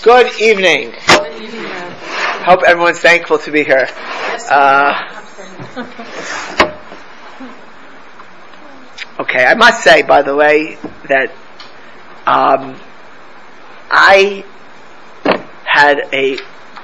Good evening. Hope everyone's thankful to be here. Okay, I must say, by the way, that I had a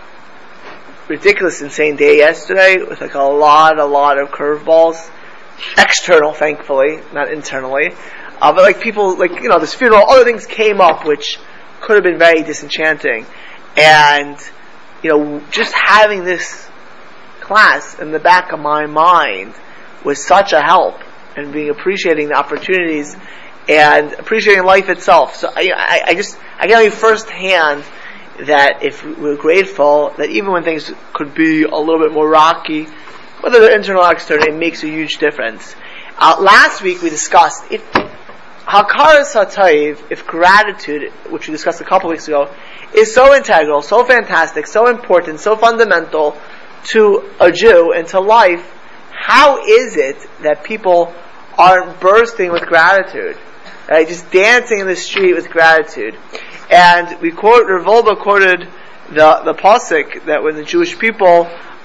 ridiculous, insane day yesterday with like a lot of curveballs. External, thankfully, not internally. But like people, this funeral, other things came up which could have been very disenchanting. And, just having this class in the back of my mind was such a help, and appreciating the opportunities and appreciating life itself. So I can tell you firsthand that if we're grateful, that even when things could be a little bit more rocky, whether they're internal or external, it makes a huge difference. Last week we discussed if Hakaras HaTov, if gratitude, which we discussed a couple weeks ago, is so integral, so fantastic, so important, so fundamental to a Jew and to life, how is it that people aren't bursting with gratitude? Right? Just dancing in the street with gratitude. And Rav Wolbe quoted the pasuk that when the Jewish people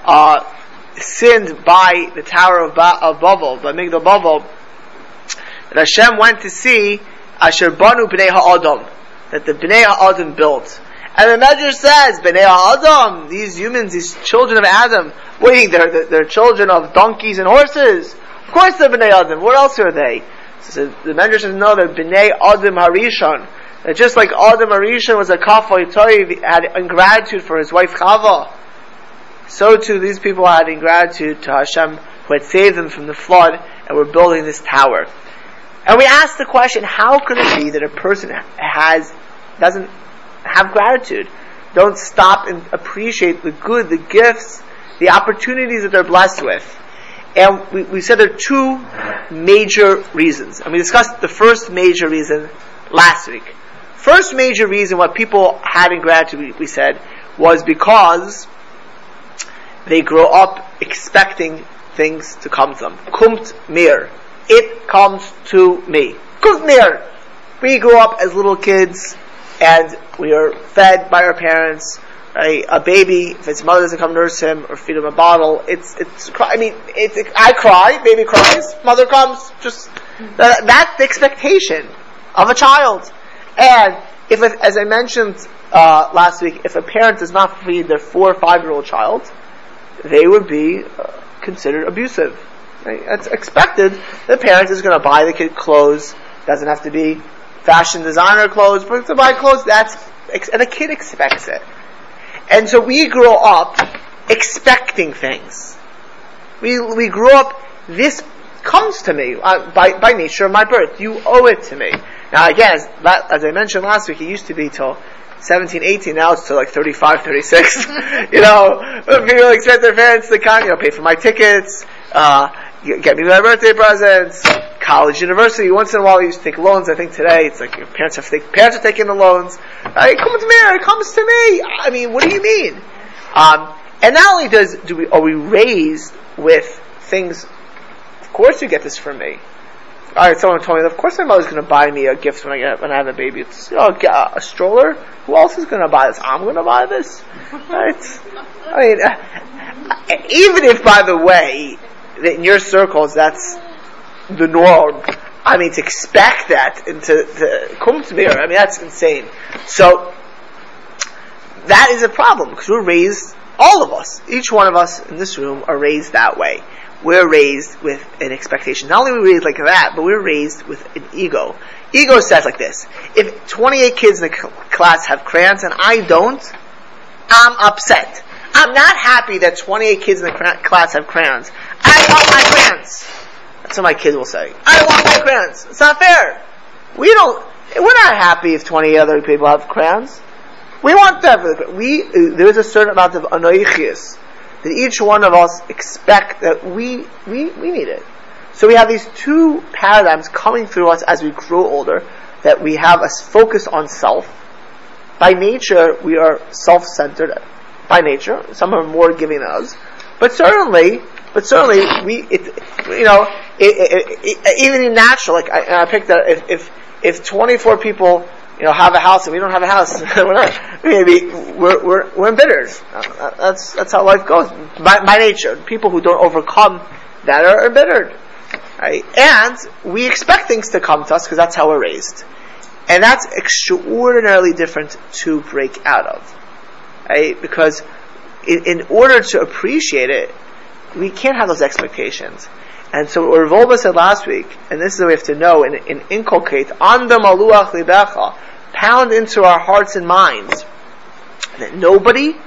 sinned by the Tower of Babel, by Migdal Babel, that Hashem went to see Asher Banu Bnei Ha'adam, that the Bnei Ha'adam built. And the Medrash says, Bnei Ha'adam, these humans, these children of Adam, they're children of donkeys and horses. Of course they're Bnei Adam. What else are they? So the Medrash says, no, they're Bnei Adam Harishon. That just like Adam Harishon was a kafay toiv, had ingratitude for his wife Chava, so too these people had ingratitude to Hashem, who had saved them from the flood, and were building this tower. And we asked the question, how could it be that a person doesn't have gratitude? Don't stop and appreciate the good, the gifts, the opportunities that they're blessed with. And we said there are two major reasons. And we discussed the first major reason last week. First major reason why people had ingratitude, we said, was because they grow up expecting things to come to them. Kumt mir. It comes to me. Kumt mir. We grew up as little kids, and we are fed by our parents. Right? A baby, if its mother doesn't come nurse him or feed him a bottle, I cry, baby cries, mother comes. That's the expectation of a child. And as I mentioned last week, if a parent does not feed their 4 or 5-year-old child, they would be considered abusive. Right? It's expected the parent is going to buy the kid clothes. Doesn't have to be fashion designer clothes, but to buy clothes, and the kid expects it. And so we grow up expecting things. We grow up, this comes to me by nature of my birth. You owe it to me. Now again, as I mentioned last week, it used to be till 17, 18, now it's till like 35, 36. People expect their parents to pay for my tickets, get me my birthday presents, college, university. Once in a while, you used to take loans. I think today it's like your parents are taking the loans. It comes to me. It comes to me. I mean, what do you mean? And not only are we raised with things. Of course, you get this from me. All right, someone told me, of course, my mother's going to buy me a gift when I have a baby. It's a stroller. Who else is going to buy this? I'm going to buy this, right? I mean, even if, by the way, in your circles that's the norm. I mean, to expect that and to come to me, I mean, that's insane. So that is a problem because we're raised, all of us, each one of us in this room are raised that way. We're raised with an expectation. Not only are we raised like that, but we're raised with an ego. Ego says like this: if 28 kids in the class have crayons and I don't, I'm upset. I'm not happy that 28 kids in the class have crayons. I want my crayons. That's what my kids will say. I want my crayons. It's not fair. We're not happy if 20 other people have crayons. We want that. There's a certain amount of anoichias that each one of us expect that we need it. So we have these two paradigms coming through us as we grow older, that we have a focus on self. By nature, we are self-centered. By nature, some are more giving than others, but certainly, even in natural, I picked that if 24 people have a house and we don't have a house. we're embittered. That's how life goes. By nature, people who don't overcome that are embittered. Right? And we expect things to come to us because that's how we're raised. And that's extraordinarily different to break out of. Right? Because in order to appreciate it, we can't have those expectations. And so what Rav Wolbe said last week, and this is what we have to know and inculcate, Anda maluach libecha, pound into our hearts and minds, that nobody,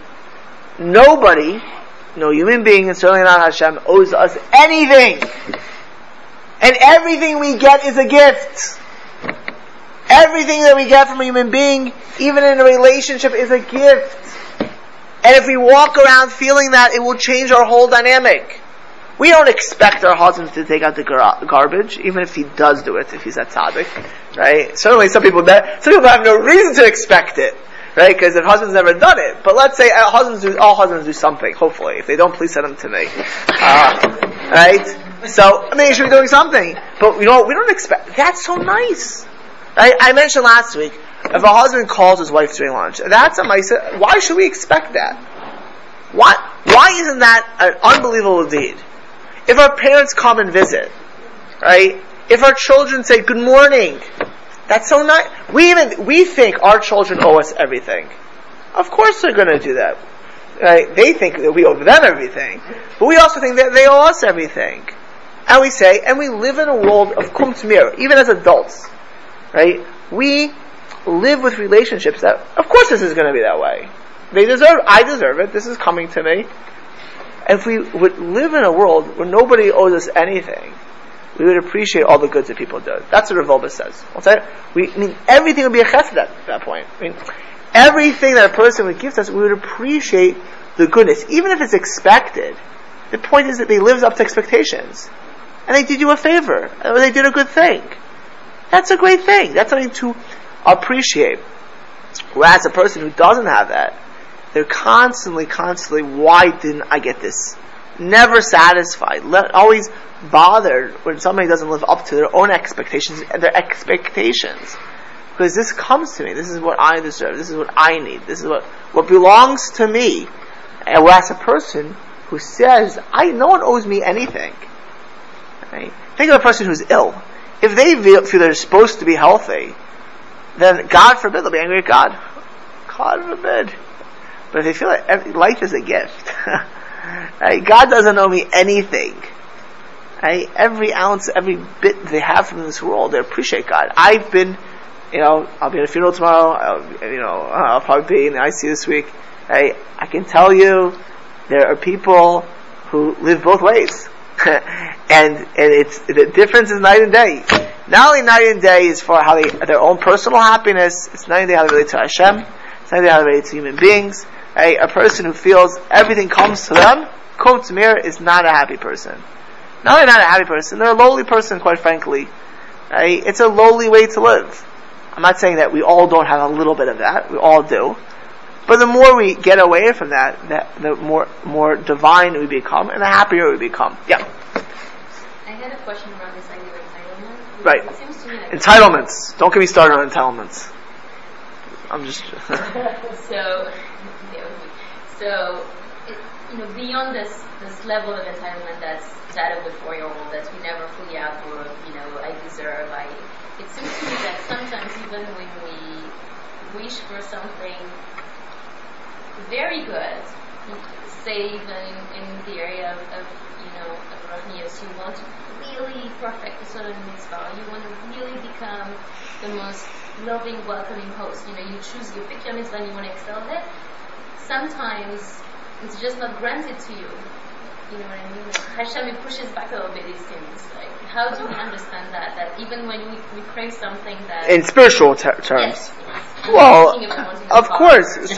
no human being, and certainly not Hashem, owes us anything. And everything we get is a gift. Everything that we get from a human being, even in a relationship, is a gift. And if we walk around feeling that, it will change our whole dynamic. We don't expect our husbands to take out the garbage, even if he does do it, if he's a tzaddik, right? Certainly some people have no reason to expect it, right? Because if husband's never done it. But let's say all husbands do something, hopefully. If they don't, please send them to me. Right? So, they should be doing something. But we don't expect, that's so nice. Right? I mentioned last week, if a husband calls his wife during lunch, that's a nice, why should we expect that? Why isn't that an unbelievable deed? If our parents come and visit, right? If our children say good morning, that's so nice. We think our children owe us everything. Of course they're going to do that. Right? They think that we owe them everything, but we also think that they owe us everything. And we say, and we live in a world of kum t'mir, even as adults, right? We live with relationships that, of course, this is going to be that way. I deserve it. This is coming to me. If we would live in a world where nobody owes us anything, we would appreciate all the goods that people do. That's what Rav Wolbe says. Everything would be a chesed at that point. Everything that a person would give to us, we would appreciate the goodness, even if it's expected. The point is that they lived up to expectations, and they did you a favor, or they did a good thing. That's a great thing. That's something to appreciate. Whereas a person who doesn't have that, they're constantly, why didn't I get this? Never satisfied. Always bothered when somebody doesn't live up to their own expectations and their expectations. Because this comes to me. This is what I deserve. This is what I need. This is what belongs to me. And whereas a person who says, no one owes me anything. Right? Think of a person who's ill. If they feel they're supposed to be healthy, then God forbid they'll be angry at God. God forbid. But if they feel like life is a gift, right? God doesn't owe me anything. Right? Every ounce, every bit they have from this world, they appreciate God. I've been, I'll be at a funeral tomorrow. I'll probably be in the ICU this week. Right? I can tell you, there are people who live both ways, and it's the difference is night and day. Not only night and day is for how their own personal happiness. It's night and day how they relate to Hashem. It's night and day how they relate to human beings. Right? A person who feels everything comes to them, kum t'mir, is not a happy person. Not only not a happy person, they're a lowly person, quite frankly. Right? It's a lowly way to live. I'm not saying that we all don't have a little bit of that. We all do. But the more we get away from that, the more divine we become, and the happier we become. Yeah. I had a question around this idea of entitlement. Right. It seems to me like entitlements. Don't get me started on entitlements. I'm just... beyond this level of entitlement that's that of the 4-year-old that we never fully outgrow, I deserve, it seems to me that sometimes even when we wish for something very good, say even in the area of Rahmias, you want to really perfect a certain mitzvah, you want to really become the most loving, welcoming host, you pick your mitzvah and you want to excel at it. Sometimes it's just not granted to you. You know what I mean? Hashem pushes back a little bit these things. How do we understand that? That even when we crave something that... In spiritual terms. Yes. Well, of course.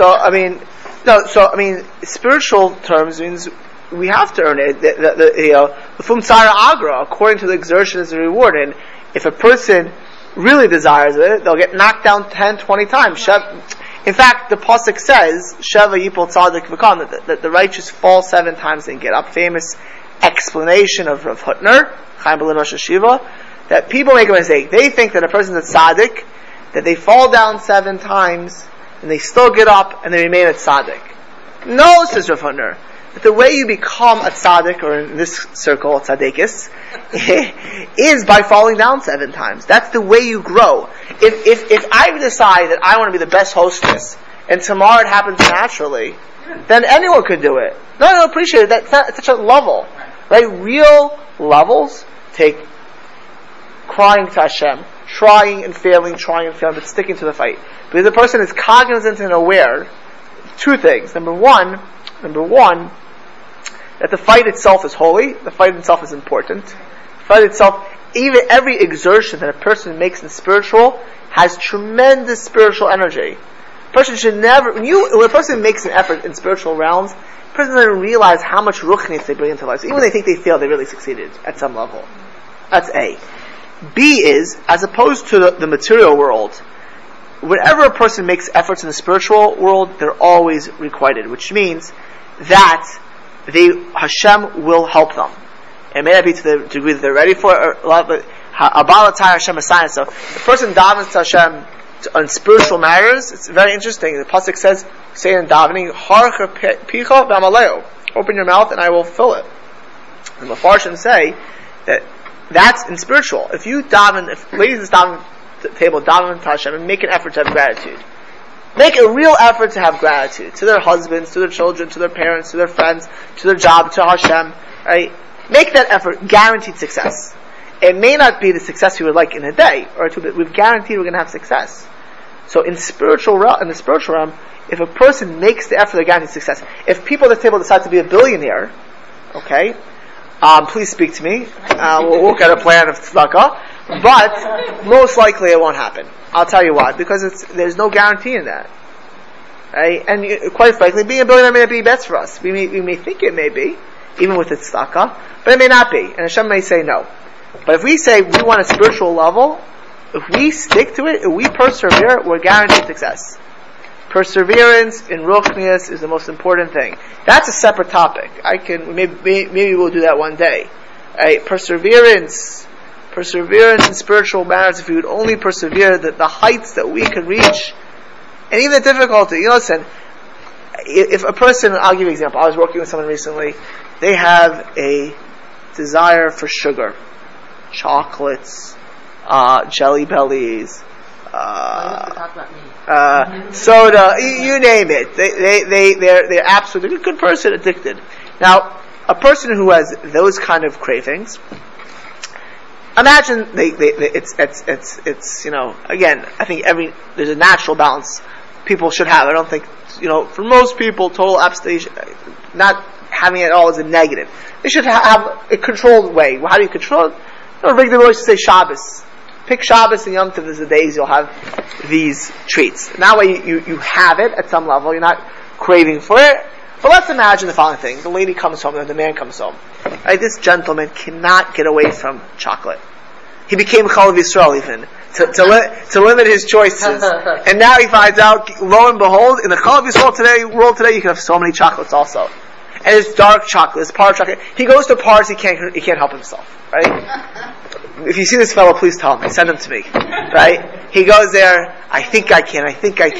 Spiritual terms means we have to earn it. The Fumtzara Agra, according to the exertion, is a reward. And if a person really desires it, they'll get knocked down 10, 20 times. In fact, the pasuk says, Sheva Yipol Tzadik V'Kam, that the righteous fall 7 times and get up. Famous explanation of Rav Hutner, Chaim Berlin Rosh Hashiva, that people make a mistake. They think that a person that's tzaddik, that they fall down 7 times, and they still get up, and they remain a tzaddik. No, says Rav Hutner, that the way you become a tzaddik, or in this circle, a tzaddikis, is by falling down 7 times. That's the way you grow. If I decide that I want to be the best hostess, and tomorrow it happens naturally, then anyone could do it. No, appreciate it. That's not, it's such a level. Right? Real levels take crying to Hashem, trying and failing, but sticking to the fight. Because the person is cognizant and aware, 2 things. Number one, that the fight itself is holy, the fight itself is important. The fight itself, even every exertion that a person makes in spiritual, has tremendous spiritual energy. A person should never, when a person makes an effort in spiritual realms, the person doesn't realize how much ruchnius they bring into life. So even when they think they failed, they really succeeded at some level. That's A. B is, as opposed to the material world, whenever a person makes efforts in the spiritual world, they're always requited, which means that Hashem will help them. It may not be to the degree that they're ready for it, but Abalatai Hashem assigns. So the person davens to Hashem on spiritual matters. It's very interesting. The pasuk says, say in davening, Harcha picha v'amaleo. Open your mouth and I will fill it. And the Mefarshim say that that's in spiritual. If you daven, if ladies daven the table, daven to Hashem, and make an effort to have gratitude. Make a real effort to have gratitude to their husbands, to their children, to their parents, to their friends, to their job, to Hashem. Right? Make that effort. Guaranteed success. It may not be the success we would like in a day or 2, but we've guaranteed we're going to have success. So in the spiritual realm, if a person makes the effort, they're guaranteed success. If people at the table decide to be a billionaire, okay, please speak to me. We'll work out a plan of tzedakah. But most likely it won't happen. I'll tell you why. Because there's no guarantee in that. Right? And quite frankly, being a billionaire may not be best for us. We may think it may be, even with the tzedakah, but it may not be. And Hashem may say no. But if we say we want a spiritual level, if we stick to it, if we persevere, we're guaranteed success. Perseverance in ruchnius is the most important thing. That's a separate topic. Maybe we'll do that one day. Right? Perseverance in spiritual matters. If we would only persevere, the heights that we can reach, and even the difficulty. Listen, if a person, I'll give you an example. I was working with someone recently. They have a desire for sugar, chocolates, jelly bellies, soda, you name it. They're absolutely a good person, addicted. Now, a person who has those kind of cravings, imagine it's again, I think there's a natural balance people should have. I don't think, for most people, total abstinence, not having it at all is a negative. They should have a controlled way. How do you control it? Regular always say Shabbos. Pick Shabbos and Yom Tov as the days you'll have these treats. And that way you have it at some level. You're not craving for it. But let's imagine the following thing. The lady comes home, or the man comes home. Right? This gentleman cannot get away from chocolate. He became Chalav Yisrael even, to limit his choices. And now he finds out, lo and behold, in the Chalav Yisrael world today, you can have so many chocolates also. And it's dark chocolate, it's powdered chocolate. He goes to parties, he can't help himself. Right? If you see this fellow, please tell me. Send him to me. Right? He goes there, I think I can.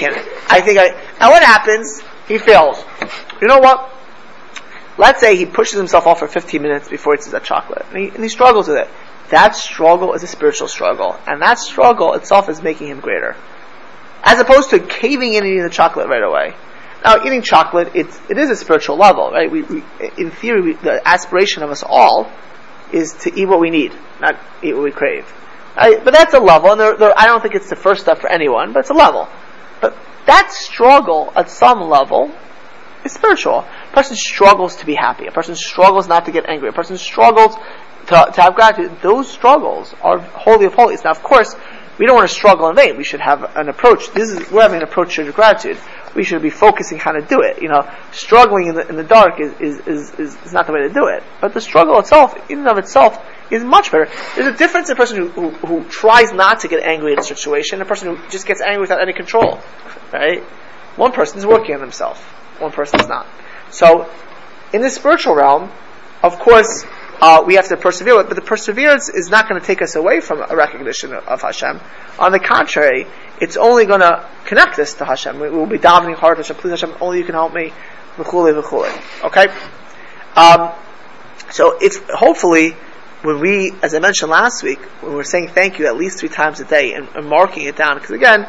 And what happens? He fails. You know what? Let's say he pushes himself off for 15 minutes before he eats that chocolate. And he struggles with it. That struggle is a spiritual struggle. And that struggle itself is making him greater. As opposed to caving in and eating the chocolate right away. Now, eating chocolate, it is a spiritual level, right? In theory, the aspiration of us all is to eat what we need, not eat what we crave. Right? But that's a level, and I don't think it's the first step for anyone, but it's a level. But that struggle, at some level, is spiritual. A person struggles to be happy. A person struggles not to get angry. A person struggles to have gratitude. Those struggles are holy of holies. Now, of course, we don't want to struggle in vain. We should have an approach. We're having an approach to gratitude. We should be focusing how to do it. Struggling in the dark is not the way to do it. But the struggle itself, in and of itself, is much better. There's a difference in a person who tries not to get angry in a situation, and a person who just gets angry without any control. Right? One person is working on himself. One person is not. So, in the spiritual realm, of course, we have to persevere with. But the perseverance is not going to take us away from a recognition of Hashem. On the contrary, it's only going to connect us to Hashem. We will be davening hard to Hashem. Please Hashem, only you can help me. V'chulei v'chulei. Okay? So if, hopefully, when we, as I mentioned last week, when we're saying thank you at least 3 times a day and marking it down, because again,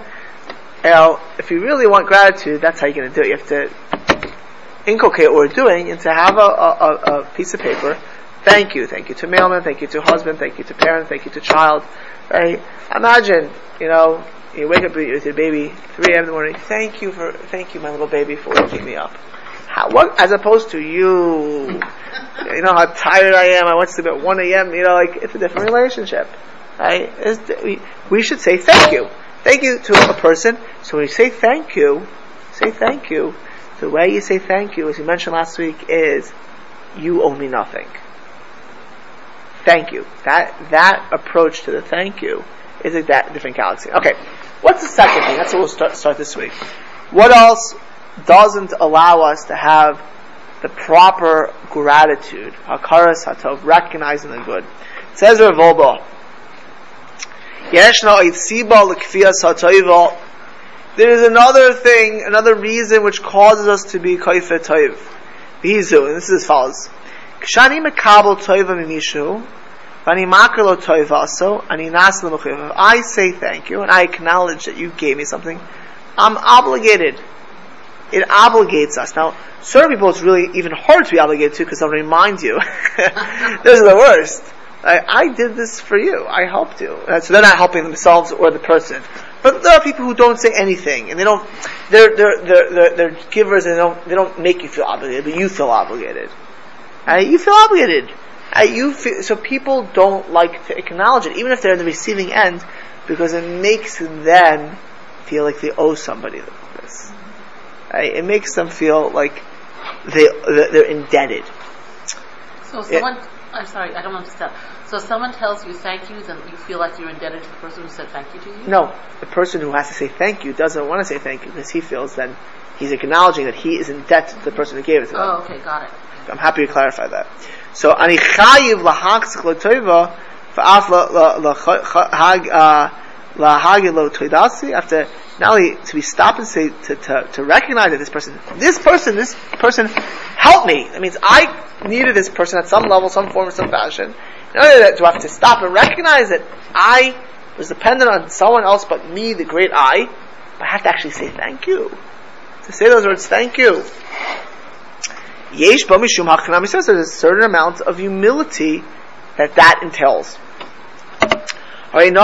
if you really want gratitude, that's how you're going to do it. You have to inculcate what we're doing and to have a piece of paper. Thank you to mailman, thank you to husband, thank you to parent, thank you to child. Right? Imagine, you wake up with your baby 3 a.m. in the morning. Thank you, my little baby, for waking me up. What, as opposed to you know how tired I am. I went to sleep at 1 a.m. It's a different relationship. Right? We should say thank you. Thank you to a person. So when you say thank you. The way you say thank you, as we mentioned last week, is you owe me nothing. Thank you. That approach to the thank you is a different galaxy. Okay, what's the second thing? That's what we'll start this week. What else doesn't allow us to have the proper gratitude, hakaras hatov, recognizing the good? It says Rav Wolbe, Yeshna oitziba l'kfiyas hatoiva. There is another reason which causes us to be kaifet toiv. Bizu, and this is as follows: Kshani mekabel toiva mimishu, v'ani makar lo toiva aso, ani nas l'mechuyev. If I say thank you and I acknowledge that you gave me something, I'm obligated. It obligates us. Now, certain people it's really even hard to be obligated to because they'll remind you. Those are the worst. I did this for you. I helped you. So they're not helping themselves or the person. But there are people who don't say anything, and they're givers, and they don't make you feel obligated, but you feel obligated. You feel obligated. So people don't like to acknowledge it, even if they're in the receiving end, because it makes them feel like they owe somebody this. It makes them feel like they're indebted. So someone, I'm sorry, I don't want to stop. So someone tells you thank you, then you feel like you're indebted to the person who said thank you to you? No, the person who has to say thank you doesn't want to say thank you because he feels then he's acknowledging that he is in debt to the person who gave it to them. Oh, okay, got it. I'm happy to clarify that. So, ani chayiv lahachzik l'toiva v'af lahagi lo toidasi. After not only to be stopped and say to recognize that this person helped me. That means I needed this person at some level, some form, some fashion. In order to have to stop and recognize that I was dependent on someone else but me, the great I have to actually say thank you. To say those words, thank you. Yesh ba mishum hachanam. He says there's a certain amount of humility that entails. And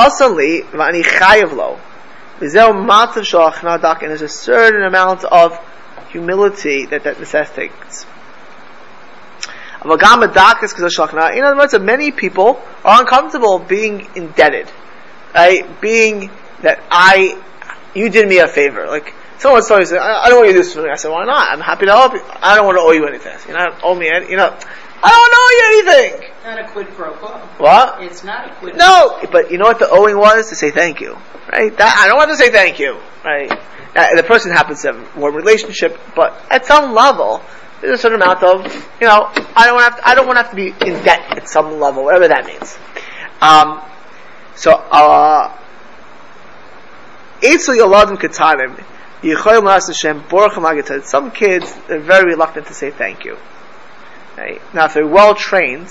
there's a certain amount of humility that necessitates. In other words, many people are uncomfortable being indebted, right? Being that you did me a favor. Like someone told me, I don't want you to do this for me. I said, why not? I'm happy to help you. I don't want to owe you anything. You don't owe me any. I don't owe you anything. Not a quid pro quo. What? It's not a quid. No, but you know what the owing was? To say thank you, right? I don't want to say thank you, right? The person happens to have a warm relationship, but at some level, there's a certain amount of, I don't want to have to be in debt at some level, whatever that means. Some kids are very reluctant to say thank you. Right? Now, if they're well trained,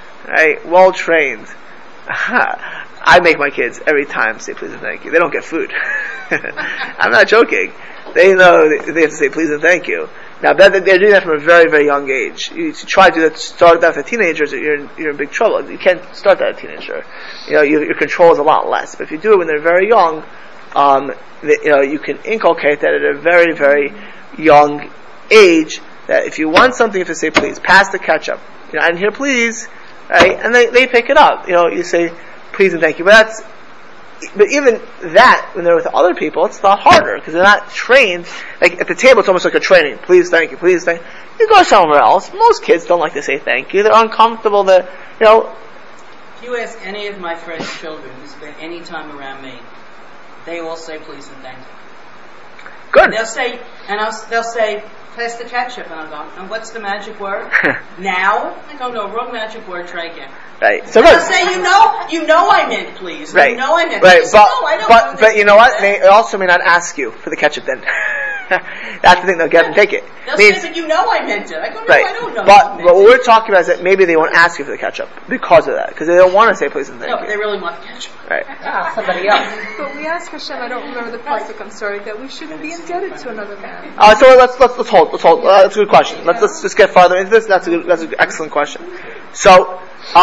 I make my kids every time say please and thank you. They don't get food. I'm not joking. They know they have to say please and thank you. Now, they're doing that from a very, very young age. You try to do that, start that with teenagers, you're in big trouble. You can't start that at a teenager. Your control is a lot less. But if you do it when they're very young, you can inculcate that at a very, very young age, that if you want something, you have to say please. Pass the ketchup. I didn't hear please, right? And they pick it up. You say please and thank you. But even that, when they're with other people, it's a lot harder because they're not trained. Like at the table, it's almost like a training. Please, thank you. Please, thank you. You go somewhere else. Most kids don't like to say thank you. They're uncomfortable. If you ask any of my friends' children who spend any time around me, they all say please and thank you. Good. They'll say, pass the ketchup, and I'll go, and what's the magic word? Now? I go, no, wrong magic word, try again. Right. So they'll say, you know I meant please. Right. You know I meant right. please. No, I don't but you know what? They also may not ask you for the ketchup then. That's the thing, they'll get and take it. They'll say, but you know I meant it. I go, no, right. I don't know. But what we're talking about is that maybe they won't ask you for the ketchup because of that. Because they don't want to say please and thank you. No, but they really want the ketchup. Right. Somebody else. But we ask Hashem, I don't remember the pasuk, I'm sorry, that we shouldn't be indebted to another man. So let's hold. That's a good question. Let's just get farther into this. That's an excellent question. So,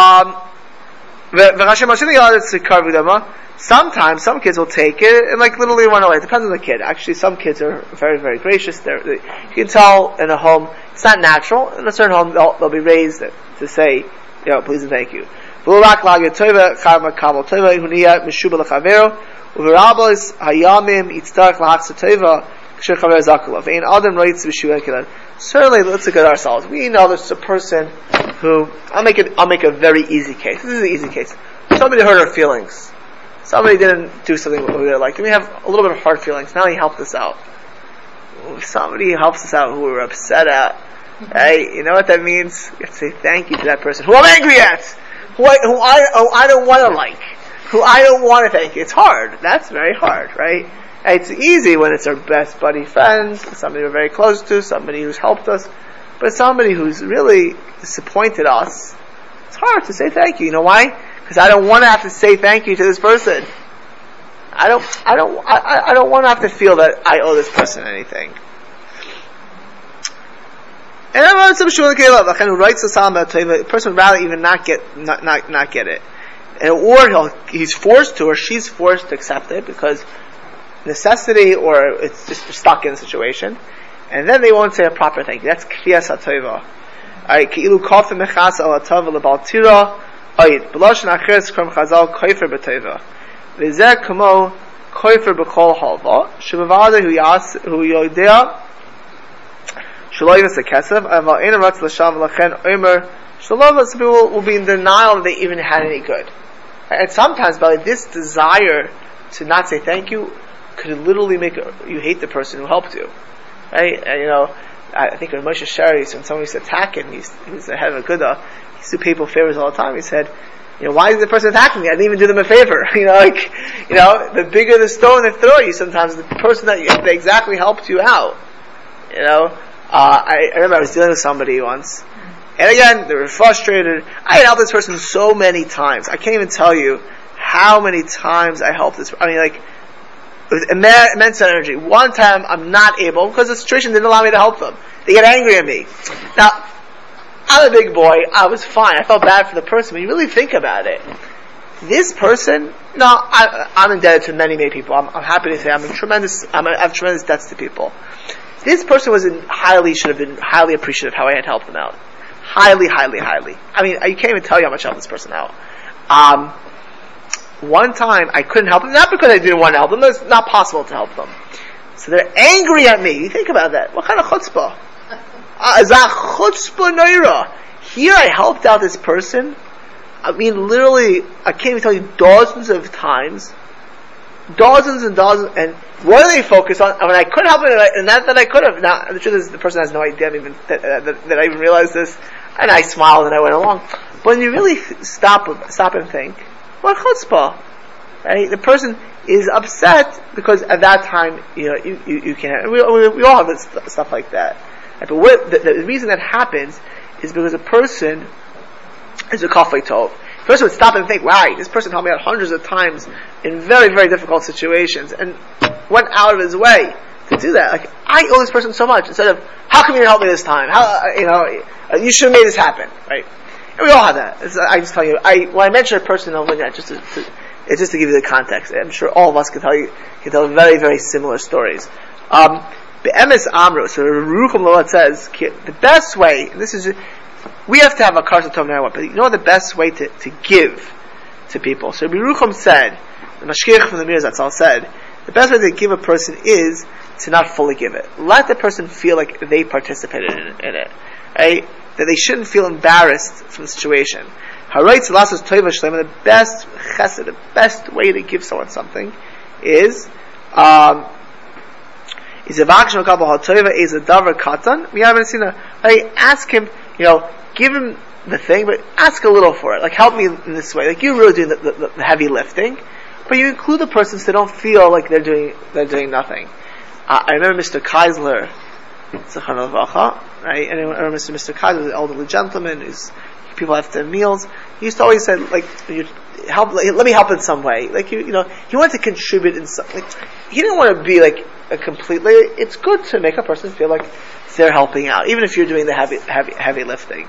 sometimes some kids will take it and like literally run away. It depends on the kid. Actually, some kids are very, very gracious. You can tell in a home it's not natural. In a certain home, they'll be raised to say, please and thank you. Certainly, let's look at ourselves. We know there's a person who I'll make a very easy case. This is an easy case. Somebody hurt our feelings. Somebody didn't do something we would like. And we have a little bit of hard feelings. Now he helped us out. If somebody helps us out who we're upset at, hey, you know what that means? You have to say thank you to that person who I'm angry at, who I don't want to like, who I don't want to thank you. It's hard. That's very hard, right? It's easy when it's our best buddy friends, somebody we're very close to, somebody who's helped us, but somebody who's really disappointed us, it's hard to say thank you. You know why? Because I don't want to have to say thank you to this person. I don't want to have to feel that I owe this person anything. And a person would rather even not get it, or he's forced to, or she's forced to accept it because necessity, or it's just stuck in a situation, and then they won't say a proper thank you. That's kriyas hatova. Alright, ki'ilu kafim mechas al hatova lebaltira. Ayit b'lashon acheres krom chazal koifer b'tova. V'zeh kamo koifer b'kol halva. Shebavada hu yodea shelo yivas hakesav aval ein aratz l'shav l'chen omer shelo. Some people will be in denial that they even had any good. And sometimes, by this desire to not say thank you could literally make you hate the person who helped you, right? And I think when Moshe Shari, when someone used to attack him, he was the head of a Gudda, he used to do people favors all the time. He said, why is the person attacking me? I didn't even do them a favor. The bigger the stone they throw at you, sometimes the person that exactly helped you out. I remember I was dealing with somebody once, and again, they were frustrated. I had helped this person so many times. I can't even tell you how many times I helped this. With immense energy. One time I'm not able, because the situation didn't allow me to help them. They get angry at me. Now, I'm a big boy, I was fine, I felt bad for the person, but you really think about it. This person, I'm indebted to many, many people. I'm happy to say I have tremendous debts to people. This person should have been highly appreciative of how I had helped them out. Highly, highly, highly. You can't even tell you how much I helped this person out. One time I couldn't help them, not because I didn't want to help them, it's not possible to help them. So they're angry at me. You think about that. What kind of chutzpah? Chutzpah noira. Here I helped out this person. Literally, I can't even tell you dozens of times. Dozens and dozens, and what do they focus on? When I couldn't help it, and not that I could have. Now, the truth is, the person has no idea even that I even realized this, and I smiled and I went along. But when you really stop and think, what chutzpah? Right? The person is upset because at that time, you can't. We all have this stuff like that. Right? But the reason that happens is because a person is a kafei tov. The person would stop and think, wow, this person helped me out hundreds of times in very, very difficult situations and went out of his way to do that. Like, I owe this person so much. Instead of, how come you didn't help me this time? You should have made this happen, right? And we all have that. I just tell you, when I mention a person, it's just to give you the context. I'm sure all of us can tell very, very similar stories. Be'emes amro, so Rucham Loat says, the best way, and this is, we have to have a karsa tov no matter what, but the best way to give to people. So Rucham said, the Mashgiach from the Mir Zatzal said, the best way to give a person is to not fully give it. Let the person feel like they participated in it. Right? That they shouldn't feel embarrassed from the situation. The best chesed, the best way to give someone something is He's a vakshan couple hatoiva is a davar katan. We haven't seen ask him, give him the thing, but ask a little for it. Like, help me in this way. Like, you're really doing the heavy lifting, but you include the person so they don't feel like they're doing nothing. I remember Mr. Keisler, right? And I remember Mr. Keisler was an elderly gentleman who's people have to have meals. He used to always say, let me help in some way. Like, he wanted to contribute in some, like, he didn't want to be like a completely, it's good to make a person feel like they're helping out, even if you're doing the heavy lifting.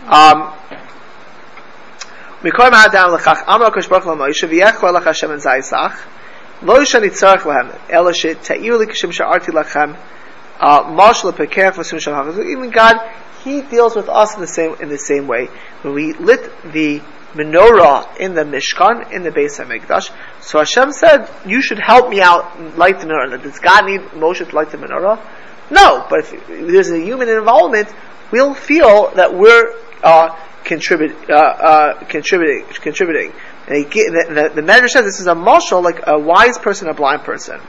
Even God, He deals with us in the same way. When we lit the menorah in the Mishkan, in the Beis HaMikdash, so Hashem said, you should help me out and light the menorah. Does God need Moshe to light the menorah? No, but if there's a human involvement, we'll feel that we're contributing. And the Medrash says this is a mashal, like a wise person, a blind person.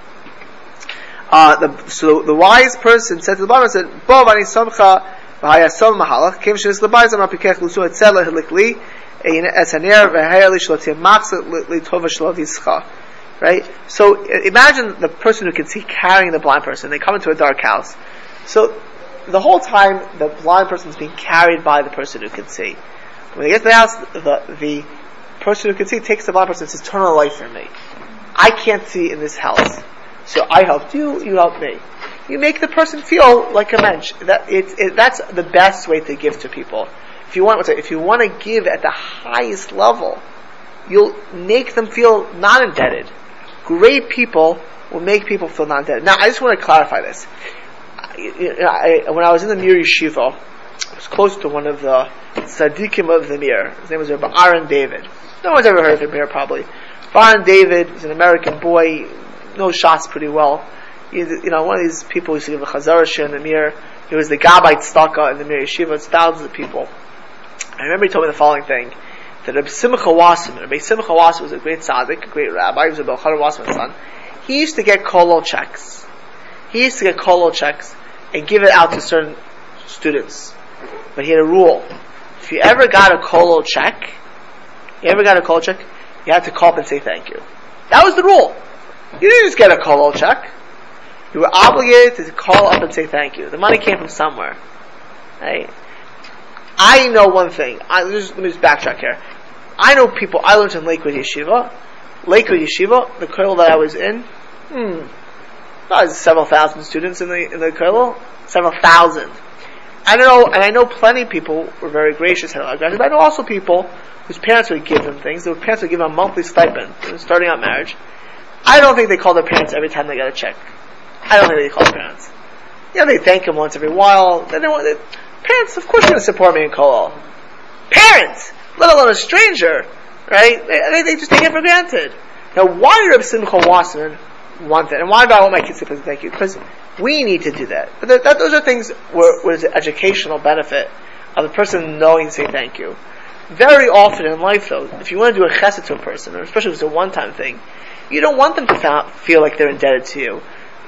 So the wise person said to the blind person, "Bo vani somcha v'hayasom mahalach kim shenis lebayz amar pikech lusu etzela hilikli ein esaner v'hayali shlotim machzet litova shlovischa." Right. So imagine the person who can see carrying the blind person. They come into a dark house. So the whole time the blind person is being carried by the person who can see. When they get to the house, the person who can see takes the blind person and says, "Turn on the light for me. I can't see in this house. So I helped you, you helped me." You make the person feel like a mensch. That's the best way to give to people. If you want to give at the highest level, you'll make them feel not indebted. Great people will make people feel not indebted. Now, I just want to clarify this. When I was in the Mir Yeshiva, I was close to one of the tzaddikim of the Mir. His name was Rabbi Aaron David. No one's ever heard of the Mir, probably. Aaron David is an American boy, knows Shas pretty well. He's, one of these people who used to give a Chazara in the Mir. He was the Gabbai Tzedakah in the Mir Yeshiva. It's thousands of people. I remember he told me the following thing, that Rabbi Simcha Wasserman was a great tzaddik, a great rabbi. He was Rabbi Elchanan Wasserman's son. He used to get kolol checks. And give it out to certain students. But he had a rule. If you ever got a kolol check, you had to call up and say thank you. That was the rule. You didn't just get a kolol check. You were obligated to call up and say thank you. The money came from somewhere. Right? I know one thing. Let me just backtrack here. I know people. I learned in Lakewood Yeshiva, the kollel that I was in. Several thousand students in the kollel. Several thousand. I know plenty of people were very gracious. But I know also people whose parents would give them things. Their parents would give them a monthly stipend starting out marriage. I don't think they call their parents every time they get a check. I don't think they call their parents. They thank them once every while. Parents, of course, are going to support me in kollel. Parents, let alone a stranger, right? They just take it for granted. Now, why did Reb Simcha Wasserman want that? And why do I want my kids to say thank you? Because we need to do that. But those are things where there's an educational benefit of the person knowing to say thank you. Very often in life, though, if you want to do a chesed to a person, or especially if it's a one-time thing, you don't want them to feel like they're indebted to you.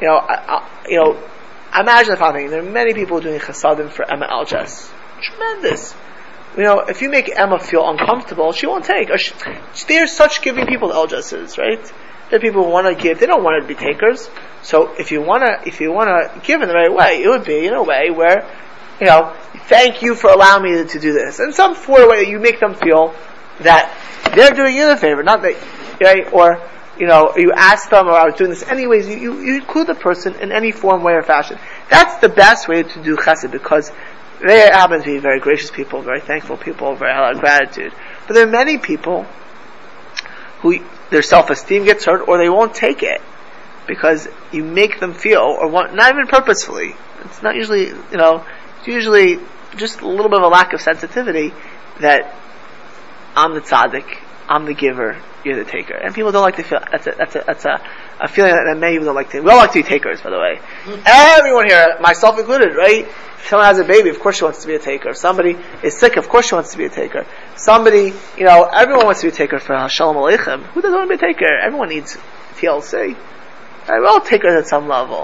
Imagine the following thing. There are many people doing chesadim for Emma Alges. Tremendous. If you make Emma feel uncomfortable, she won't take. They're such giving people, the Algeses, right? There are people who want to give. They don't want to be takers. So if you want to give in the right way, it would be in a way where, thank you for allowing me to do this. In some sort of way that you make them feel that they're doing you the favor, not that, right? Or, you ask them, or I was doing this anyways, you include the person in any form, way, or fashion. That's the best way to do chesed, because they happen to be very gracious people, very thankful people, very a lot of gratitude. But there are many people who their self-esteem gets hurt, or they won't take it, because you make them feel, not even purposefully. It's not usually, it's usually just a little bit of a lack of sensitivity that I'm the tzaddik, I'm the giver, you're the taker. And people don't like to feel, that's a feeling that many people don't like to, we all like to be takers, by the way. Everyone here, myself included, right? If someone has a baby, of course she wants to be a taker. If somebody is sick, of course she wants to be a taker. Somebody, everyone wants to be a taker for Shalom Aleichem. Who doesn't want to be a taker? Everyone needs TLC. We're all takers at some level.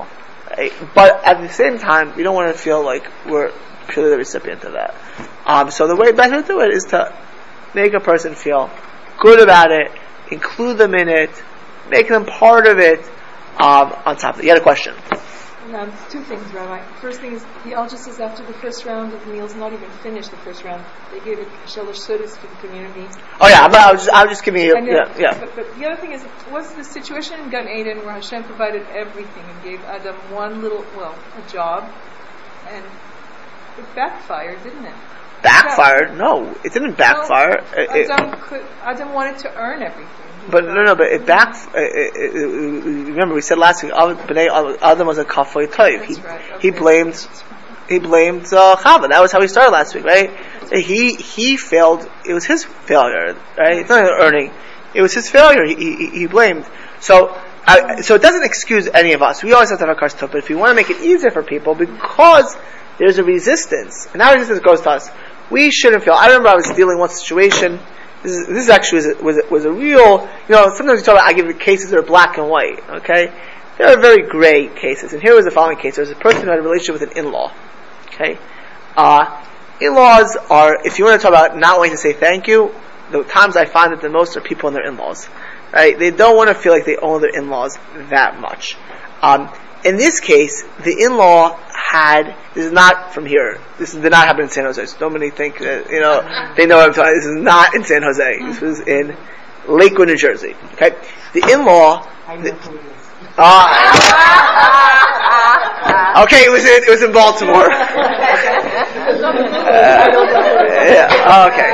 Right? But at the same time, we don't want to feel like we're purely the recipient of that. So the way better to do it is to make a person feel good about it, include them in it, make them part of it. On top of it, you had a question. Two things, Rabbi. First thing is, the Alja says after the first round of meals, not even finished the first round, they gave it shalosh sudas for the community. Oh yeah, I was just giving you. Yeah. But the other thing is, was the situation in Gan Eden where Hashem provided everything and gave Adam one little, a job, and it backfired, didn't it? Backfired? No, it didn't backfire. Adam wanted to earn everything. But it remember we said last week, Adam was a kafay toiv. He blamed Chava. That was how we started last week, right? He failed. It was his failure, right? It's not earning. It was his failure. He blamed. So it doesn't excuse any of us. We always have to have our cars tough, but if you want to make it easier for people, because there's a resistance, and that resistance goes to us, we shouldn't feel. I remember I was dealing with one situation. This actually was a real, sometimes we talk about, I give cases that are black and white, okay? There are very gray cases, and here was the following case. There was a person who had a relationship with an in-law, okay? In-laws are, if you want to talk about not wanting to say thank you, the times I find that the most are people and their in-laws, right? They don't want to feel like they own their in-laws that much. In this case, the in-law this is not from here. This did not happen in San Jose. So nobody think that, they know what I'm talking. This is not in San Jose. This was in Lakewood, New Jersey. Okay? The in-law, okay, it was in Baltimore. Okay.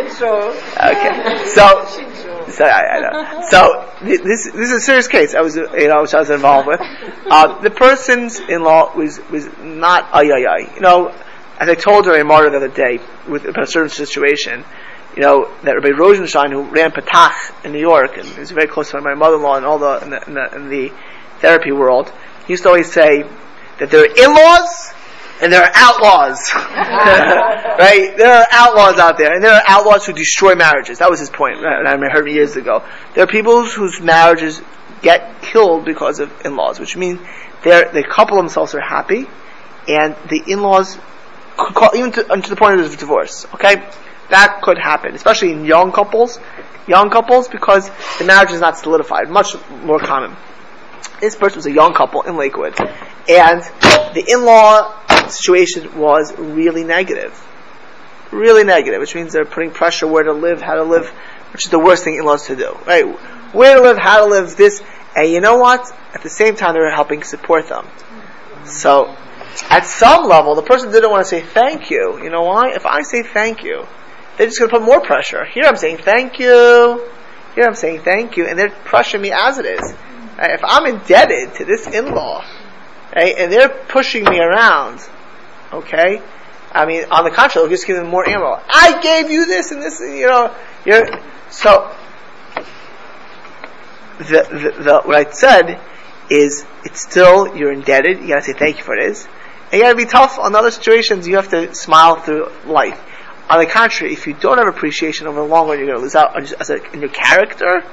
So I know. So this is a serious case. Which I was involved with. The person's in-law was not as I told her a martyr the other day about a certain situation. That Rabbi Rosenstein, who ran Patach in New York, and was very close to my mother-in-law and all in the therapy world, he used to always say that there are in-laws and there are outlaws. Right? There are outlaws out there, and there are outlaws who destroy marriages. That was his point, and I heard it years ago. There are people whose marriages get killed because of in-laws, which means the couple themselves are happy, and the in-laws could call, even to the point of divorce. Okay? That could happen, especially in young couples, because the marriage is not solidified. Much more common. This person was a young couple in Lakewood, and the in-law situation was really negative, which means they're putting pressure where to live, how to live, which is the worst thing in-laws to do, right? Where to live, how to live, this, and you know what? At the same time, they're helping support them. So, at some level, the person didn't want to say thank you. You know why? If I say thank you, they're just going to put more pressure. Here I'm saying thank you, and they're pressuring me as it is. Right? If I'm indebted to this in-law, right, and they're pushing me around, okay? I mean, on the contrary, they'll just give them more ammo. I gave you this and this, so what I said is, it's still, you're indebted, you gotta say thank you for this, and you gotta be tough on other situations, you have to smile through life. On the contrary, if you don't have appreciation over the long run, you're gonna lose out in your character,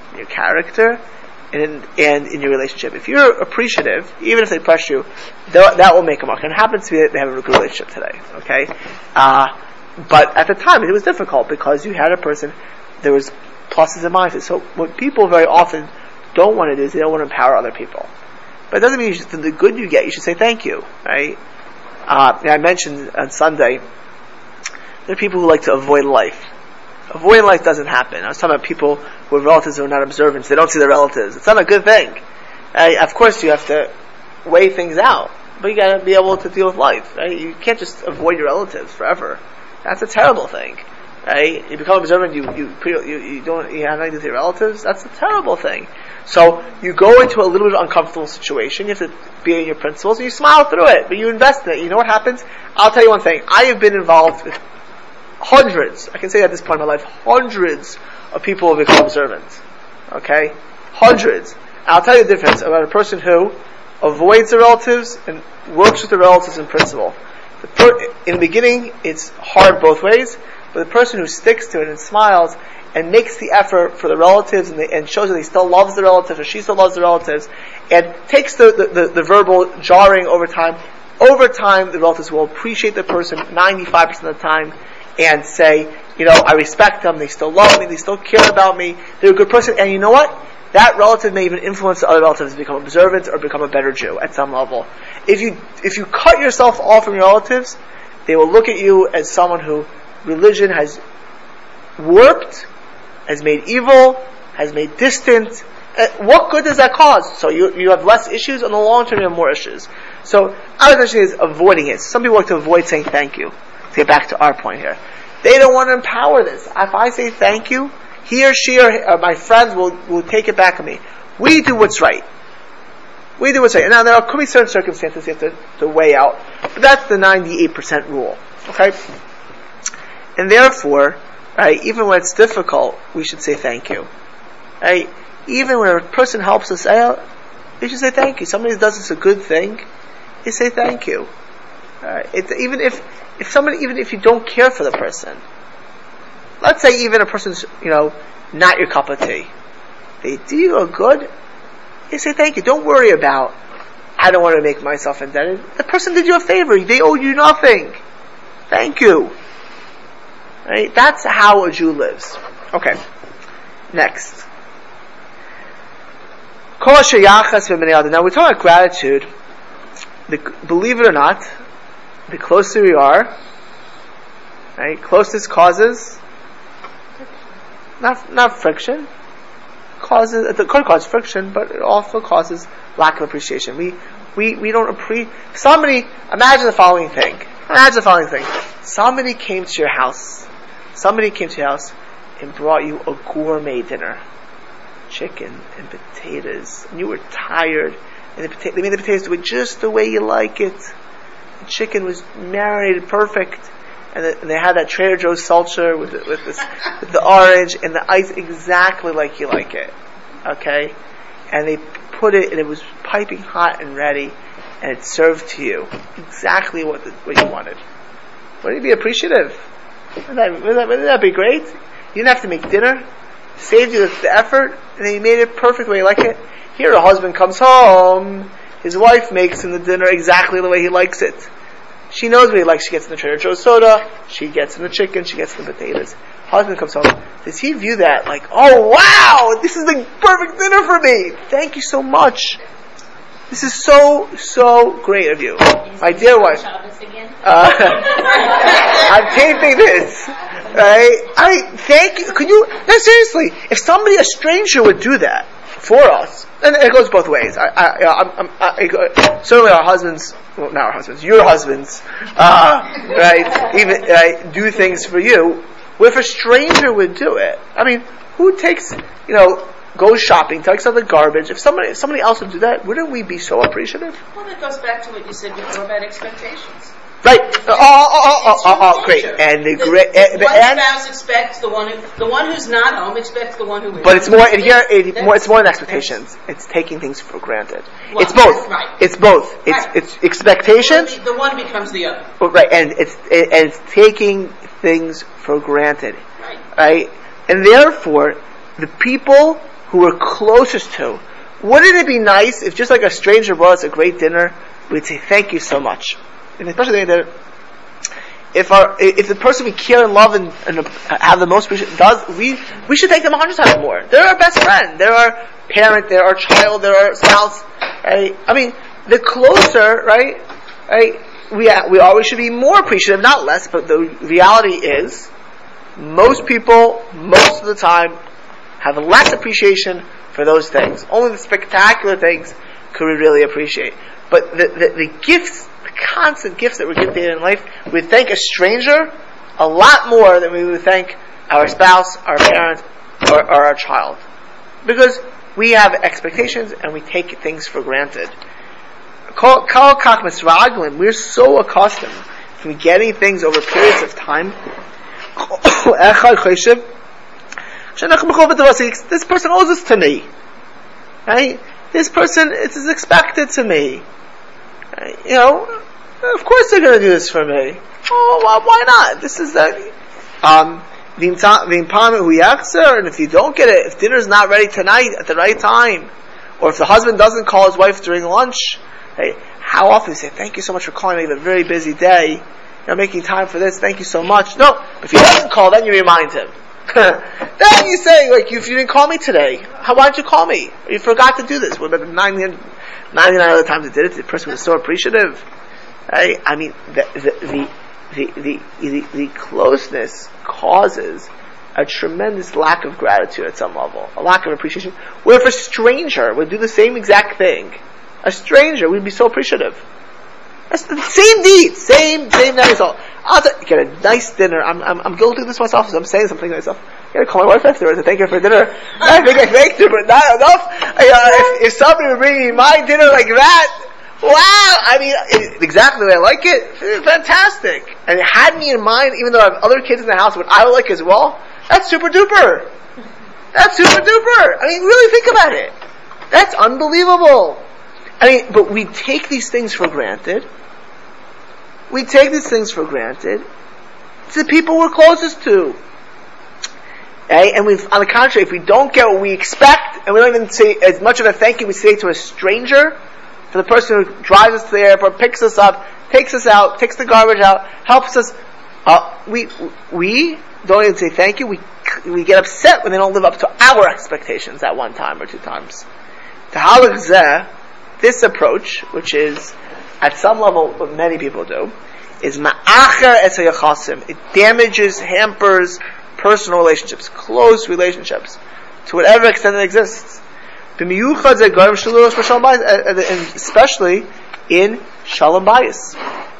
and in your relationship. If you're appreciative, even if they pressure you, that will make a mark. And it happens to be that they have a good relationship today, okay? But at the time, it was difficult because you had a person, there was pluses and minuses. So what people very often don't want to do is they don't want to empower other people. But it doesn't mean the good you get, you should say thank you, right? I mentioned on Sunday, there are people who like to avoid life. Avoiding life doesn't happen. I was talking about people who have relatives who are not observant. They don't see their relatives. It's not a good thing. Of course, you have to weigh things out, but you got to be able to deal with life. Right? You can't just avoid your relatives forever. That's a terrible thing. Right? You become observant. You have nothing with your relatives. That's a terrible thing. So you go into a little bit of uncomfortable situation. You have to be in your principles, and you smile through it. But you invest in it. You know what happens? I'll tell you one thing. I have been involved with hundreds, I can say at this point in my life, hundreds of people who have become observant. Okay? Hundreds. And I'll tell you the difference about a person who avoids the relatives and works with the relatives in principle. In the beginning, it's hard both ways, but the person who sticks to it and smiles, and makes the effort for the relatives and shows that he still loves the relatives or she still loves the relatives, and takes the verbal jarring over time, the relatives will appreciate the person 95% of the time and say, I respect them, they still love me, they still care about me, they're a good person, and you know what? That relative may even influence the other relatives to become observant or become a better Jew at some level. If you cut yourself off from your relatives, they will look at you as someone who religion has warped, has made evil, has made distant. What good does that cause? So you have less issues, in the long term you have more issues. So I was mentioning is avoiding it. Some people like to avoid saying thank you. To get back to our point here. They don't want to empower this. If I say thank you, he or she or my friends will take it back on me. We do what's right. We do what's right. Now there could be certain circumstances you have to weigh out, but that's the 98% rule. Okay? And therefore, right, even when it's difficult, we should say thank you. Right? Even when a person helps us out, we should say thank you. Somebody does us a good thing, you say thank you. Even if you don't care for the person. Let's say even a person's, not your cup of tea. They do you a good, you say thank you. Don't worry about, I don't want to make myself indebted. The person did you a favor. They owe you nothing. Thank you. Right? That's how a Jew lives. Okay. Next. Now we're talking about gratitude. Believe it or not, the closer we are, right, closeness causes not friction, it could cause friction, but it also causes lack of appreciation. We don't appreciate. Imagine the following thing. Somebody came to your house and brought you a gourmet dinner, chicken and potatoes, and you were tired, and they made the potatoes do it just the way you like it. The chicken was marinated perfect, and they had that Trader Joe's seltzer with the orange and the ice exactly like you like it. Okay, and they put it, and it was piping hot and ready, and it's served to you exactly what you wanted. Wouldn't you be appreciative? Wouldn't that be great? You didn't have to make dinner, saved you the effort, and they made it perfect the way you like it. Here, a husband comes home. His wife makes him the dinner exactly the way he likes it. She knows what he likes. She gets him the Trader Joe's soda. She gets him the chicken. She gets him the potatoes. Husband comes home. Does he view that like, oh wow, this is the perfect dinner for me. Thank you so much. This is so great of you. My dear wife. I'm taping this. Right? Thank you. No, seriously, if a stranger would do that for us, and it goes both ways. Certainly our husbands, well, not our husbands, your husbands, right? Even do things for you. Well, if a stranger would do it, I mean, who takes, goes shopping, takes out the garbage? If somebody else would do that, wouldn't we be so appreciative? Well, that goes back to what you said before about expectations. Right. Great. And the spouse expects the one who's not home expects the one who is. But it's more, and here, it's more than expectations. It's taking things for granted. Well, it's both. Right. It's both. It's expectations. The one becomes the other. Right. And it's taking things for granted. Right. And therefore, the people who we're closest to, wouldn't it be nice if just like a stranger brought us a great dinner, we'd say thank you so much. And especially that if the person we care and love and have the most appreciation does, we should thank them 100 times more. They're our best friend. They're our parent. They're our child. They're our spouse. Right? I mean, the closer, right? We always should be more appreciative, not less. But the reality is, most people, most of the time, have less appreciation for those things. Only the spectacular things could we really appreciate. But the gifts, the constant gifts that we're given in life, we thank a stranger a lot more than we would thank our spouse, our parent, or our child. Because we have expectations and we take things for granted. We're so accustomed to getting things over periods of time. This person owes this to me. Right? This person, it is expected to me. Of course they're going to do this for me. Oh, well, why not? This is that. and if you don't get it, if dinner's not ready tonight at the right time, or if the husband doesn't call his wife during lunch, hey, how often you say, thank you so much for calling me, I have a very busy day, you're making time for this, thank you so much. No, if he doesn't call, then you remind him. Then you say, like, if you didn't call me today, why didn't you call me? Or you forgot to do this. What about the 99 other times you did it, the person was so appreciative. Right? I mean, the closeness causes a tremendous lack of gratitude at some level, a lack of appreciation. Where if a stranger would do the same exact thing, a stranger would be so appreciative. That's the same deed, same net result. I'll get a nice dinner. I'm guilty of this myself, so I'm saying something to myself. I gotta call my wife afterwards to thank her for dinner. I think I thanked her, but not enough. If somebody would bring me my dinner like that, wow! I mean, exactly the way I like it. Fantastic. And it had me in mind, even though I have other kids in the house, what I would like as well. That's super duper. That's super duper. I mean, really think about it. That's unbelievable. I mean, but we take these things for granted. We take these things for granted. It's the people we're closest to. Okay? And on the contrary, if we don't get what we expect, and we don't even say as much of a thank you we say to a stranger, for the person who drives us to the airport, picks us up, takes us out, takes the garbage out, helps us, we don't even say thank you. We get upset when they don't live up to our expectations at one time or two times. Tahalach zeh, this approach, which is at some level what many people do, is ma'acher es hayachasim. It damages, hampers personal relationships, close relationships, to whatever extent it exists. And especially in Shalom Bayis.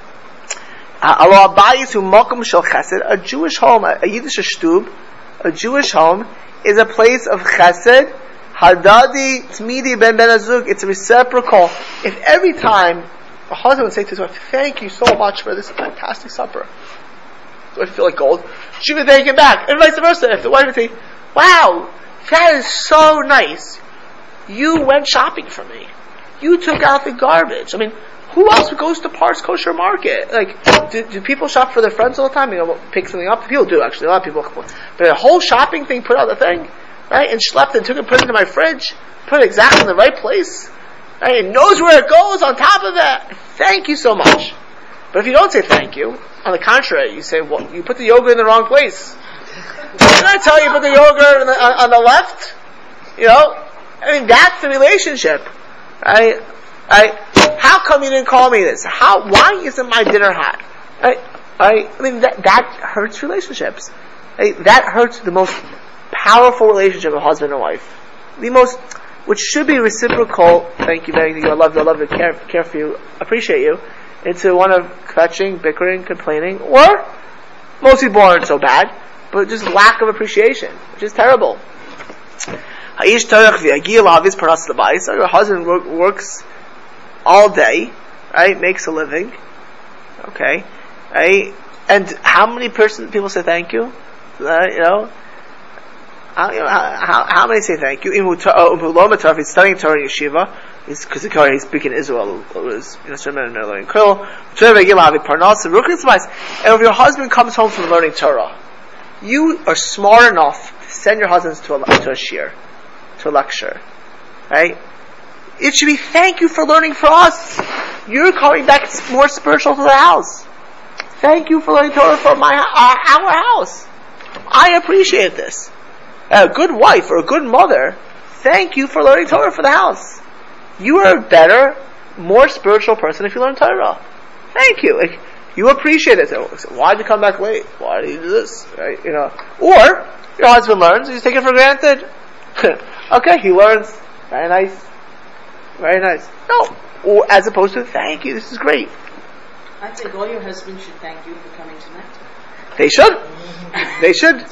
A Jewish home, a Yiddish shtub, a Jewish home is a place of chesed, hadadi, tmidi ben azug. It's a reciprocal. If every time a husband would say to his wife, thank you so much for this fantastic supper, do I feel like gold? She would thank him back, and vice versa. If the wife would say, wow, that is so nice. You went shopping for me. You took out the garbage. I mean, who else goes to Parks Kosher Market? Like, do people shop for their friends all the time? Pick something up? People do, actually. A lot of people. But a whole shopping thing, put out the thing, right? And schlepped and took it, put it into my fridge, put it exactly in the right place, right? And knows where it goes on top of that. Thank you so much. But if you don't say thank you, on the contrary, you say, well, you put the yogurt in the wrong place. Didn't I tell you put the yogurt on the left? I mean, that's the relationship. Right? How come you didn't call me this? Why isn't my dinner hot? I mean, that hurts relationships. That hurts the most powerful relationship of husband and wife. Which should be reciprocal, thank you, I love you, care for you, appreciate you, into one of fetching, bickering, complaining, or most people aren't so bad, but just lack of appreciation, which is terrible. Your husband works all day, right? Makes a living, okay, right? And how many people say thank you? How many say thank you? If he's studying Torah in yeshiva, because he's speaking Israel, and if your husband comes home from learning Torah, you are smart enough to send your husbands to a shiur, to a lecture, right? It should be thank you for learning for us. You're coming back more spiritual to the house. Thank you for learning Torah for our house. I appreciate this. A good wife or a good mother, thank you for learning Torah for the house. You are a better, more spiritual person if you learn Torah. Thank you. You appreciate it. So, why did you come back late? Why did you do this? Right? Or your husband learns, you just take it for granted. Okay, he learns. Very nice. Very nice. No. Or as opposed to, thank you, this is great. I think all your husbands should thank you for coming tonight. They should. They should.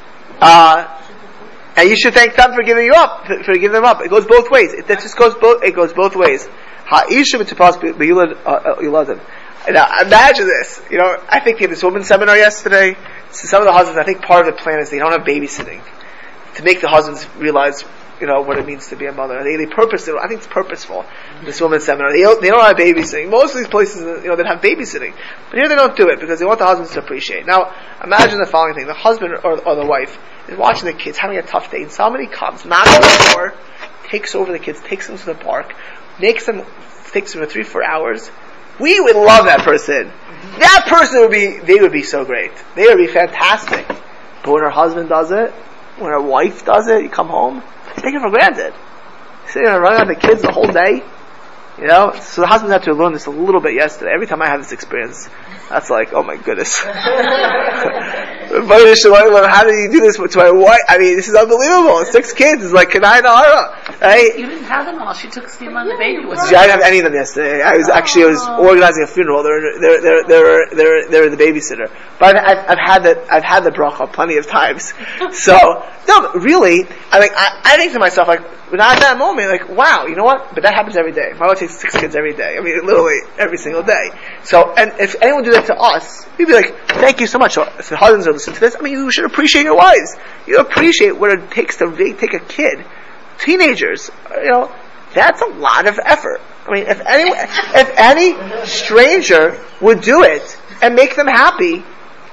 And you should thank them for giving you up, for giving them up. It goes both ways. It goes both ways. Now, imagine this. I think we had this women's seminar yesterday. So some of the husbands, I think part of the plan is they don't have babysitting. To make the husbands realize what it means to be a mother. They purposely, I think it's purposeful. This women's seminar, they don't have babysitting. Most of these places, that have babysitting, but here they don't do it because they want the husbands to appreciate. Now, imagine the following thing: the husband or the wife is watching the kids having a tough day, and somebody comes, knocks on the door, takes over the kids, takes them to the park, takes them for 3-4 hours. We would love that person. That person they would be so great. They would be fantastic. But when her husband does it, when her wife does it, you come home, you take it for granted. You're sitting there running on the kids the whole day. So the husband had to learn this a little bit yesterday. Every time I have this experience, that's like, oh my goodness. How did you do this to my wife? I mean, this is unbelievable. 6 kids is like Kanai Nahara. Right? You didn't have them all. She took steam on the baby. I didn't have any of them yesterday. I was organizing a funeral. They're the babysitter. But I've had the bracha plenty of times. So no, but really, I think to myself, like, at that moment, like, wow, you know what? But that happens every day. My wife takes 6 kids every day. I mean, literally every single day. So, and if anyone did that to us, we'd be like, thank you so much. So if the husbands are listening to this, I mean, you should appreciate your wives. You appreciate what it takes to take a kid. Teenagers, that's a lot of effort. I mean, if any stranger would do it and make them happy,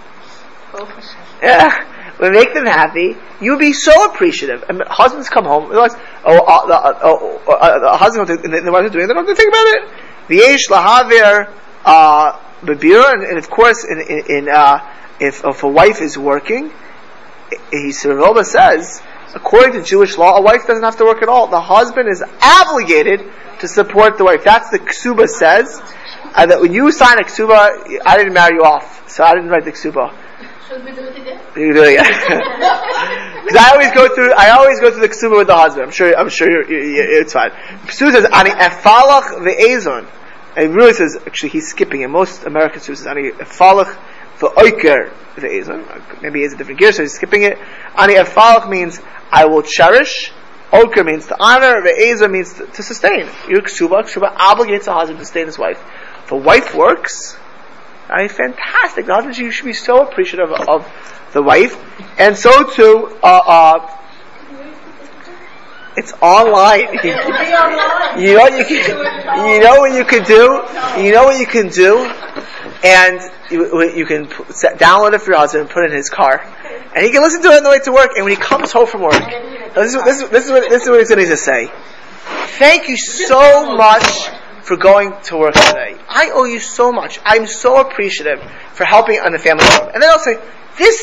would make them happy, you would be so appreciative. And husbands come home, realize, the husband and the wife are doing it, they don't have to think about it. V'yesh lahaver bebira, and of course, if a wife is working, Rabbi says, according to Jewish law, a wife doesn't have to work at all. The husband is obligated to support the wife. That's the ksuba says. That when you sign a ksuba, I didn't marry you off, so I didn't write the ksuba. Should we do it again? You do it again. Because I always go through the ksuba with the husband. I'm sure it's fine. Ksuba says ani efalach ve'ezon. And really says, actually he's skipping it. Most American ksuba says ani efalach ve'oiker ve'ezon. Maybe he has a different gear, so he's skipping it. Ani efalach means I will cherish. Oker means to honor. Ve'ezon means to sustain. Your ksuba obligates the husband to sustain his wife. If a wife works, fantastic. The husband should be so appreciative of the wife, and so too. It's online. You know what you can do. You know what you can do, and you can download it for your husband and put it in his car, and he can listen to it on the way to work. And when he comes home from work, this is what he's going to say. Thank you so much for going to work today. I owe you so much. I'm so appreciative for helping on the family room. And then I'll say, this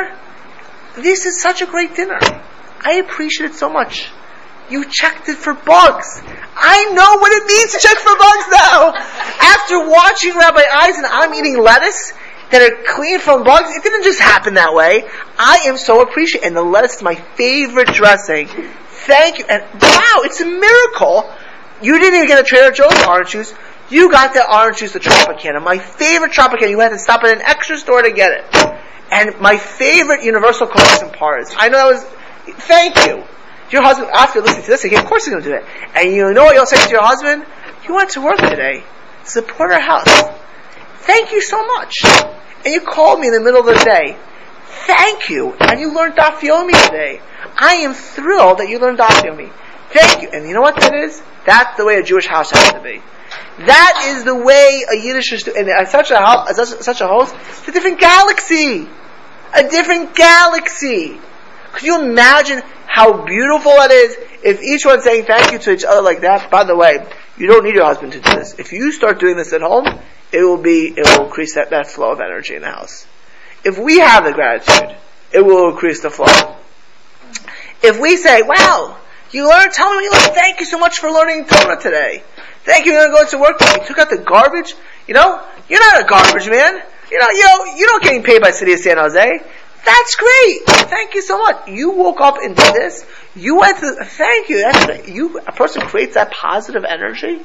is such a great dinner. I appreciate it so much. You checked it for bugs. I know what it means to check for bugs now. After watching Rabbi Eisen, I'm eating lettuce that are clean from bugs. It didn't just happen that way. I am so appreciative. And the lettuce is my favorite dressing. Thank you. And wow, it's a miracle. You didn't even get a Trader Joe's orange juice. You got that orange juice, the Tropicana. My favorite Tropicana. You had to stop at an extra store to get it. And my favorite Universal Cokes and Pars. I know that was... Thank you. Your husband, after listening to this, of course he's going to do it. And you know what you'll say to your husband? You went to work today. Support our house. Thank you so much. And you called me in the middle of the day. Thank you. And you learned Daf Yomi today. I am thrilled that you learned Daf Yomi. Thank you. And you know what that is? That's the way a Jewish house has to be. That is the way a Yiddish is. And such a house, it's a different galaxy. A different galaxy. Could you imagine how beautiful that is? If each one's saying thank you to each other like that. By the way, you don't need your husband to do this. If you start doing this at home, it will increase that flow of energy in the house. If we have the gratitude, it will increase the flow. If we say, wow, you learned, tell me what you learned. Thank you so much for learning Torah today. Thank you for going to work today. You took out the garbage. You're not a garbage man. You're not getting paid by City of San Jose. That's great. Thank you so much. You woke up and did this. You went to, thank you. A person creates that positive energy.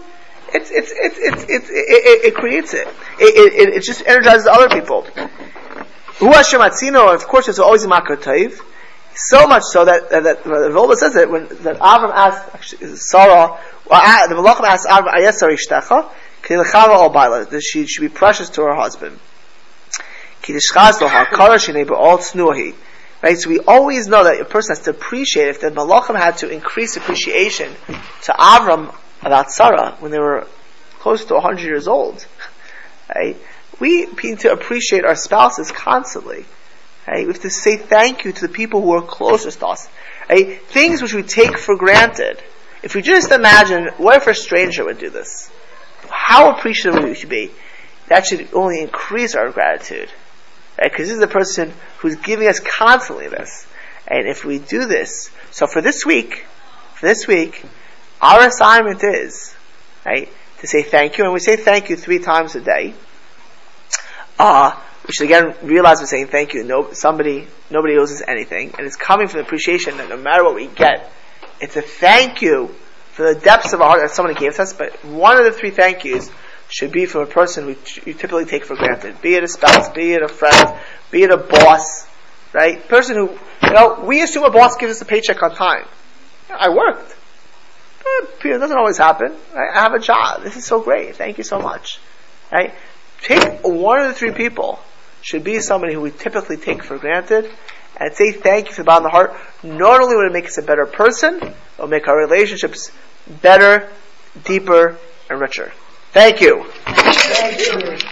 It creates it. It just energizes other people. Hu Hashem Atzino, of course, it's always a Makar Taiv. So much so that Volba says that Avram asked Sarah, the Malachim asked Avram, Ayesar Ishtecha, Kilchava al Baila, that she should be precious to her husband. Right? So we always know that a person has to appreciate. If the Malachim had to increase appreciation to Avram about Sarah when they were close to 100 years old, right? We need to appreciate our spouses constantly. Right? We have to say thank you to the people who are closest to us. Right? Things which we take for granted. If we just imagine, what if a stranger would do this? How appreciative we should be. That should only increase our gratitude. Right? Because this is the person who's giving us constantly this. And if we do this, so for this week, our assignment is, right, to say thank you. And we say thank you 3 times a day. We should again realize we're saying thank you. Nobody owes us anything. And it's coming from the appreciation that no matter what we get, it's a thank you for the depths of our heart that somebody gave to us. But one of the 3 thank yous should be from a person who you typically take for granted. Be it a spouse, be it a friend, be it a boss, right? Person who, we assume a boss gives us a paycheck on time. I worked. It doesn't always happen. Right? I have a job. This is so great. Thank you so much. Right? Take one of the 3 people should be somebody who we typically take for granted and say thank you from the bottom of the heart. Not only will it make us a better person, it will make our relationships better, deeper, and richer. Thank you. Thank you.